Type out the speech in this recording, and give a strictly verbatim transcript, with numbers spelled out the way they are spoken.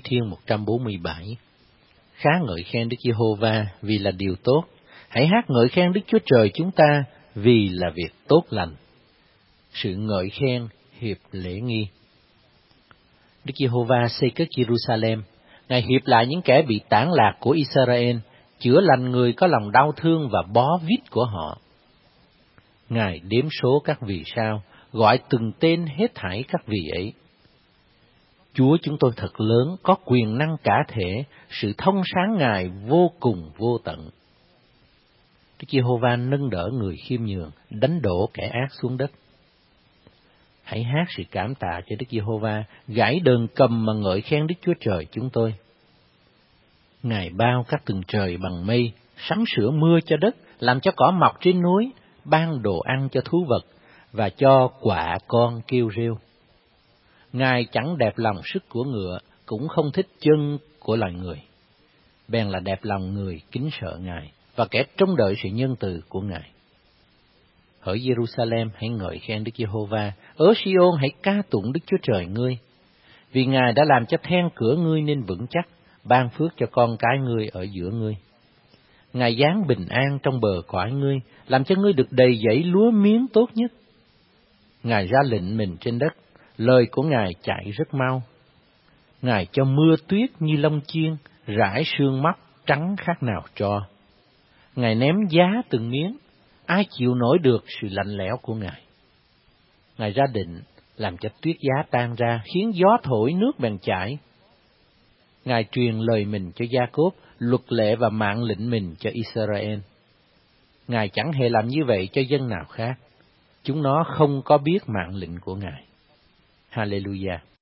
Thiên một trăm bốn mươi bảy. Khá ngợi khen Đức Giê-hô-va vì là điều tốt. Hãy hát ngợi khen Đức Chúa Trời chúng ta vì là việc tốt lành. Sự ngợi khen hiệp lễ nghi. Đức Giê-hô-va xây cất Jerusalem. Ngài hiệp lại những kẻ bị tản lạc của Israel, chữa lành người có lòng đau thương và bó vít của họ. Ngài đếm số các vì sao, gọi từng tên hết thảy các vì ấy. Chúa chúng tôi thật lớn, có quyền năng cả thể, sự thông sáng Ngài vô cùng vô tận. Đức Giê-hô-va nâng đỡ người khiêm nhường, đánh đổ kẻ ác xuống đất. Hãy hát sự cảm tạ cho Đức Giê-hô-va, gảy đờn cầm mà ngợi khen Đức Chúa Trời chúng tôi. Ngài bao các tầng trời bằng mây, sắm sửa mưa cho đất, làm cho cỏ mọc trên núi, ban đồ ăn cho thú vật và cho quạ con kêu rêu. Ngài chẳng đẹp lòng sức của ngựa, cũng không thích chân của loài người. Bèn là đẹp lòng người kính sợ Ngài và kẻ trông đợi sự nhân từ của Ngài. Ở Jerusalem hãy ngợi khen Đức Giê-hô-va, ở Si-ôn hãy ca tụng Đức Chúa Trời ngươi, vì Ngài đã làm cho then cửa ngươi nên vững chắc, ban phước cho con cái ngươi ở giữa ngươi. Ngài giáng bình an trong bờ cõi ngươi, làm cho ngươi được đầy dẫy lúa miếng tốt nhất. Ngài ra lệnh mình trên đất, lời của Ngài chạy rất mau. Ngài cho mưa tuyết như lông chiên, rải sương móc trắng khác nào tro. Ngài ném giá từng miếng, ai chịu nổi được sự lạnh lẽo của Ngài. Ngài ra định, làm cho tuyết giá tan ra, khiến gió thổi nước bèn chảy. Ngài truyền lời mình cho Gia-cốp, luật lệ và mạng lệnh mình cho Israel. Ngài chẳng hề làm như vậy cho dân nào khác. Chúng nó không có biết mạng lệnh của Ngài. Hallelujah.